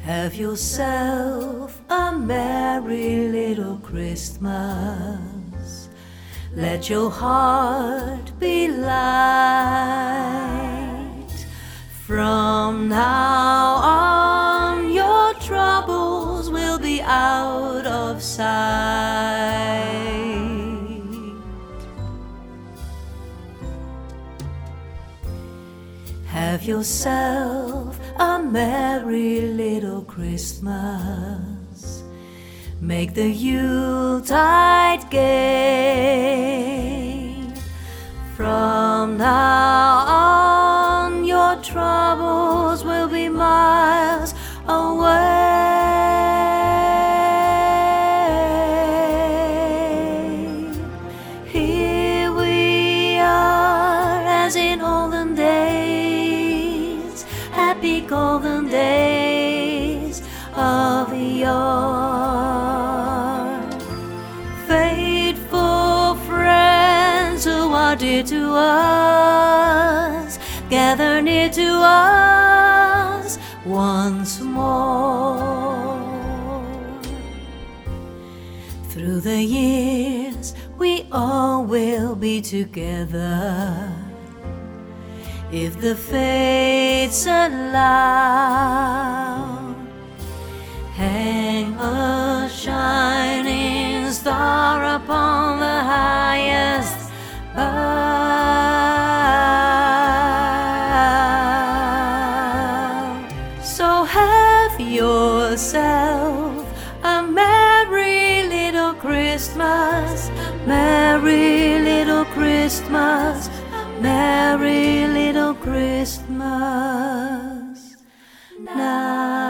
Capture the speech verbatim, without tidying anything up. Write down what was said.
Have yourself a merry little Christmas. Let your heart be light. From now on, your troubles will be out of sight. Have yourself a merry little Christmas. Make the Yuletide gay. From now on, your troubles will be miles away. Here we are, as in olden days, happy golden days of yore. Faithful friends who are dear to us, gather near to us once more. Through the years we all will be together, if the fates allow. Hang a shining star upon the highest bough. So have yourself a merry little Christmas, merry little Christmas, merry little Christmas now.